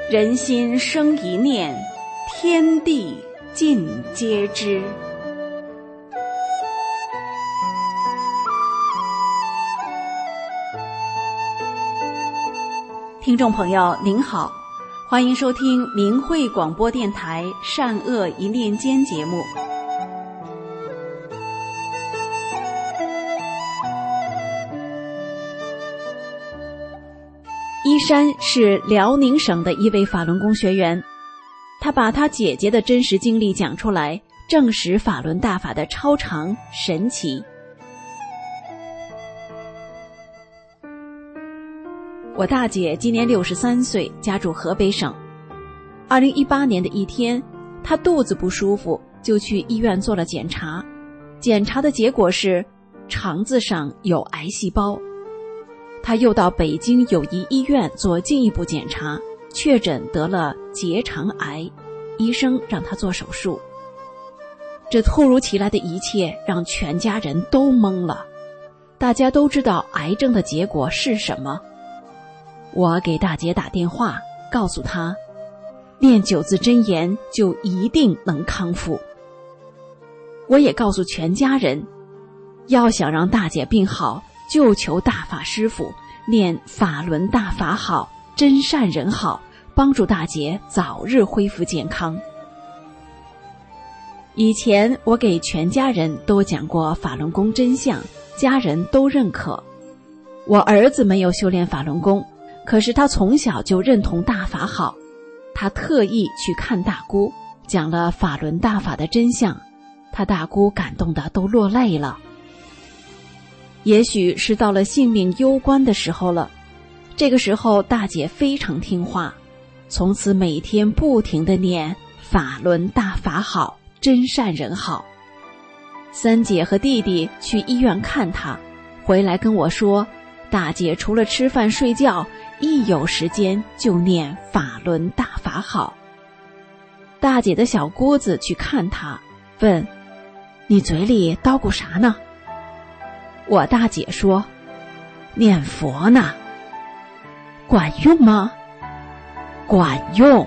人心生一念，天地尽皆知。听众朋友您好，欢迎收听明慧广播电台善恶一念间节目。依山是辽宁省的一位法轮功学员，他把他姐姐的真实经历讲出来，证实法轮大法的超常神奇。我大姐今年63岁，家住河北省。2018年的一天，她肚子不舒服，就去医院做了检查。检查的结果是肠子上有癌细胞。她又到北京友谊医院做进一步检查，确诊得了结肠癌，医生让她做手术。这突如其来的一切让全家人都懵了。大家都知道癌症的结果是什么。我给大姐打电话，告诉她，念9字真言就一定能康复。我也告诉全家人，要想让大姐病好，就求大法师父念法轮大法好，真善人好，帮助大姐早日恢复健康。以前我给全家人都讲过法轮功真相，家人都认可。我儿子没有修炼法轮功，可是他从小就认同大法好，他特意去看大姑，讲了法轮大法的真相，他大姑感动得都落泪了。也许是到了性命攸关的时候了，这个时候大姐非常听话，从此每天不停地念法轮大法好，真善人好。三姐和弟弟去医院看她，回来跟我说，大姐除了吃饭睡觉，一有时间就念法轮大法好。大姐的小姑子去看她，问，你嘴里叨咕啥呢？我大姐说，念佛呢。管用吗？管用。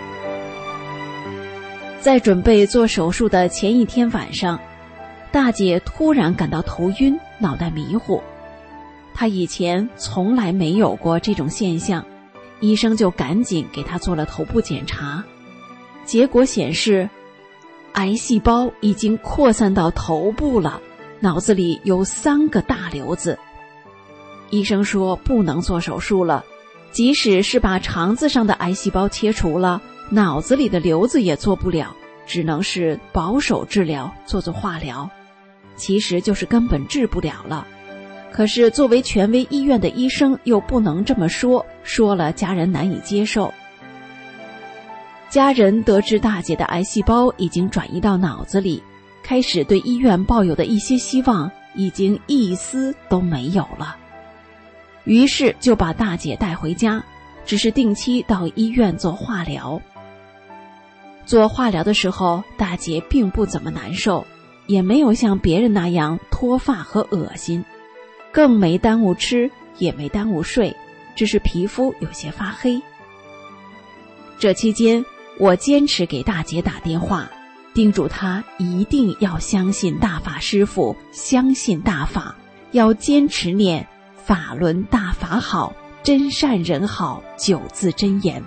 在准备做手术的前一天晚上，大姐突然感到头晕，脑袋迷糊。她以前从来没有过这种现象，医生就赶紧给她做了头部检查，结果显示癌细胞已经扩散到头部了，脑子里有3个大瘤子。医生说不能做手术了，即使是把肠子上的癌细胞切除了，脑子里的瘤子也做不了，只能是保守治疗，做化疗，其实就是根本治不了了。可是作为权威医院的医生又不能这么说，说了家人难以接受。家人得知大姐的癌细胞已经转移到脑子里，开始对医院抱有的一些希望已经一丝都没有了，于是就把大姐带回家，只是定期到医院做化疗。做化疗的时候，大姐并不怎么难受，也没有像别人那样脱发和恶心，更没耽误吃，也没耽误睡，只是皮肤有些发黑。这期间，我坚持给大姐打电话，叮嘱她一定要相信大法师父，相信大法，要坚持念法轮大法好，真善人好9字真言。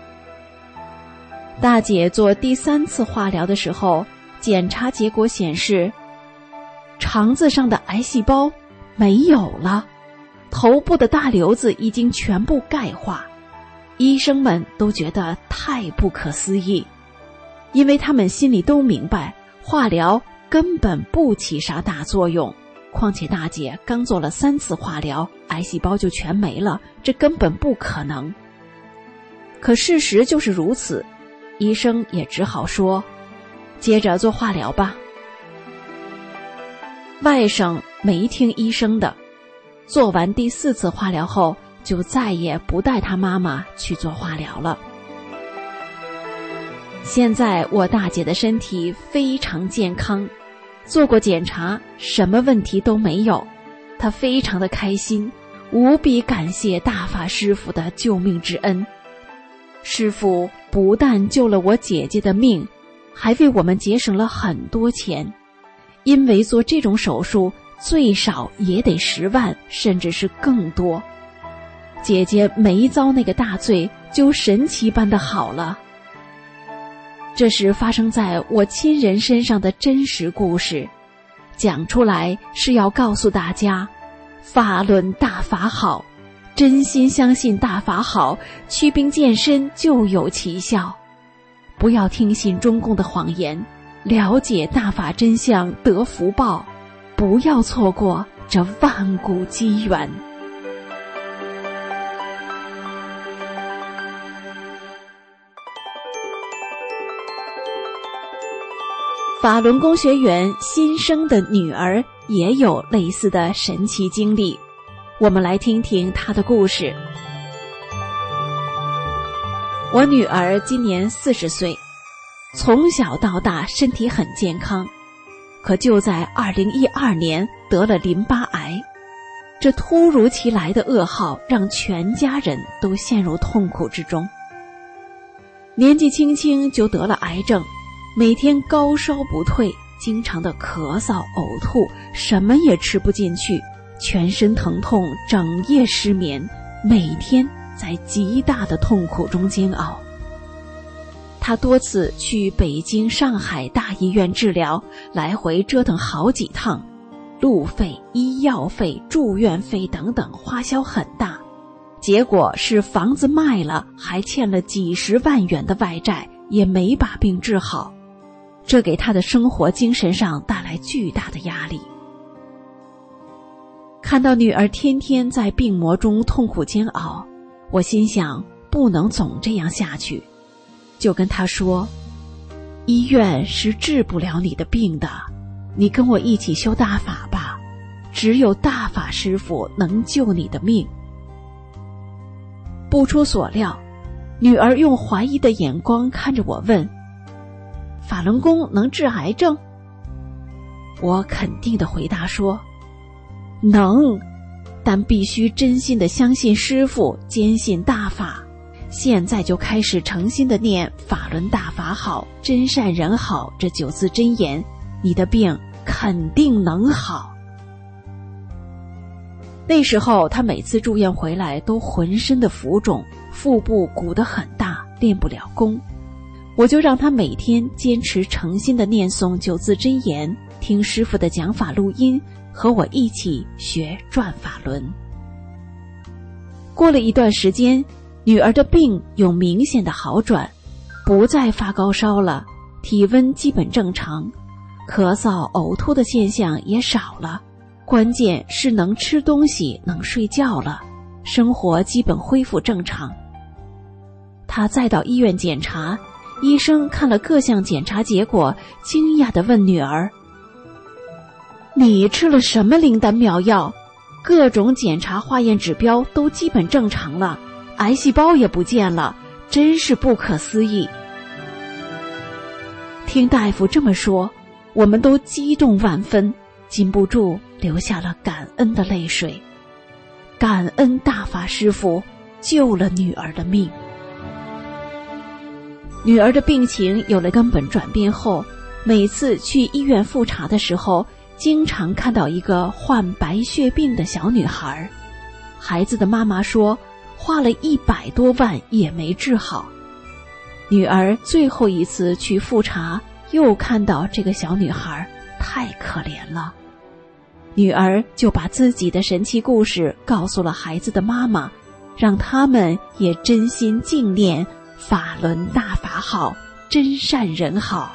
大姐做第3次化疗的时候，检查结果显示，肠子上的癌细胞没有了，头部的大瘤子已经全部钙化。医生们都觉得太不可思议，因为他们心里都明白，化疗根本不起啥大作用，况且大姐刚做了3次化疗，癌细胞就全没了，这根本不可能。可事实就是如此，医生也只好说，接着做化疗吧。外甥没听医生的，做完第4次化疗后，就再也不带他妈妈去做化疗了。现在我大姐的身体非常健康，做过检查，什么问题都没有，她非常的开心，无比感谢大法师父的救命之恩。 师父不但救了我姐姐的命，还为我们节省了很多钱，因为做这种手术最少也得10万，甚至是更多。姐姐没遭那个大罪，就神奇般的好了。这是发生在我亲人身上的真实故事，讲出来是要告诉大家，法轮大法好，真心相信大法好，祛病健身就有奇效。不要听信中共的谎言，了解大法真相得福报，不要错过这万古机缘。法轮功学员新生的女儿也有类似的神奇经历，我们来听听她的故事。我女儿今年40岁，从小到大身体很健康，可就在2012年得了淋巴癌。这突如其来的噩耗让全家人都陷入痛苦之中。年纪轻轻就得了癌症，每天高烧不退，经常的咳嗽呕吐，什么也吃不进去，全身疼痛，整夜失眠，每天在极大的痛苦中煎熬。他多次去北京、上海大医院治疗，来回折腾好几趟，路费、医药费、住院费等等花销很大，结果是房子卖了，还欠了几10万元的外债，也没把病治好。这给他的生活精神上带来巨大的压力。看到女儿天天在病魔中痛苦煎熬，我心想不能总这样下去，就跟她说，医院是治不了你的病的，你跟我一起修大法吧，只有大法师父能救你的命。不出所料，女儿用怀疑的眼光看着我问，法轮功能治癌症？我肯定地回答说，能，但必须真心地相信师父，坚信大法。现在就开始诚心地念法轮大法好，真善人好这9字真言，你的病肯定能好。那时候他每次住院回来都浑身的浮肿，腹部鼓得很大，练不了功。我就让他每天坚持诚心的念诵9字真言，听师父的讲法录音，和我一起学转法轮。过了一段时间，女儿的病有明显的好转，不再发高烧了，体温基本正常，咳嗽呕吐的现象也少了，关键是能吃东西，能睡觉了，生活基本恢复正常。她再到医院检查，医生看了各项检查结果，惊讶地问女儿，你吃了什么灵丹妙药？各种检查化验指标都基本正常了，癌细胞也不见了，真是不可思议。听大夫这么说，我们都激动万分，禁不住流下了感恩的泪水。感恩大法师父救了女儿的命。女儿的病情有了根本转变后，每次去医院复查的时候，经常看到一个患白血病的小女孩。孩子的妈妈说，花了100多万也没治好。女儿最后一次去复查，又看到这个小女孩，太可怜了。女儿就把自己的神奇故事告诉了孩子的妈妈，让他们也真心敬念法轮大法好，真善人好。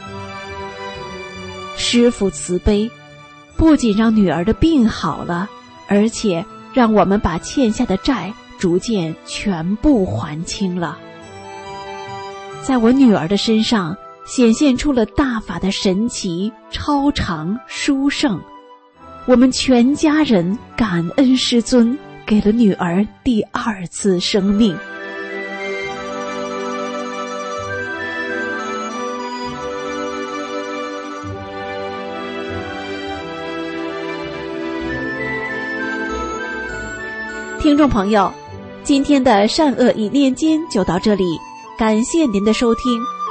师父慈悲，不仅让女儿的病好了，而且让我们把欠下的债逐渐全部还清了。在我女儿的身上显现出了大法的神奇、超常、殊胜。我们全家人感恩师尊，给了女儿第2次生命。听众朋友， 今天的善恶一念间就到这里，感谢您的收听。